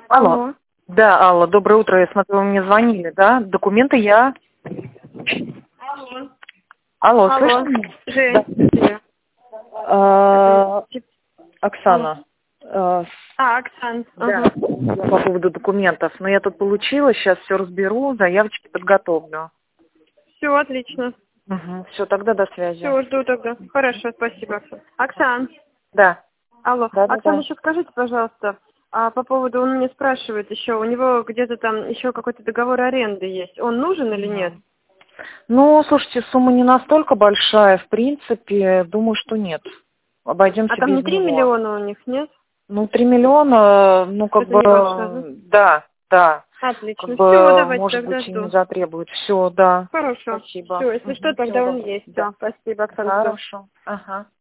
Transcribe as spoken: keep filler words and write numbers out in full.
Алло. Алло. Да, Алла, доброе утро. Я смотрю, вы мне звонили, да? Документы я... Алло. Алло, Алло. слышно меня? Жень. Да. А, Оксана. А, А, Оксан. Да, Ага. по поводу документов. Но я тут получила, сейчас все разберу, заявочки подготовлю. Все, отлично. Угу. Все, тогда до связи. Все, жду тогда. Хорошо, спасибо, Оксан. Оксан. Да. Алло. Да, да, Оксан, да. еще скажите, пожалуйста, а по поводу, он мне спрашивает еще, у него где-то там еще какой-то договор аренды есть. Он нужен или нет? Ну, слушайте, сумма не настолько большая, в принципе, думаю, что нет. Обойдемся А там без не три него. миллиона у них, нет? Ну, три миллиона, ну, как Это бы, небольшая, да? да, да. Отлично. Как Все, бы, давайте может тогда быть, и не жду. затребует. Все, да. Хорошо. Спасибо. Все, если что, Мгм. тогда Всего он доброго. есть. Да. Все, спасибо, Оксан. Жду. Хорошо. Ага.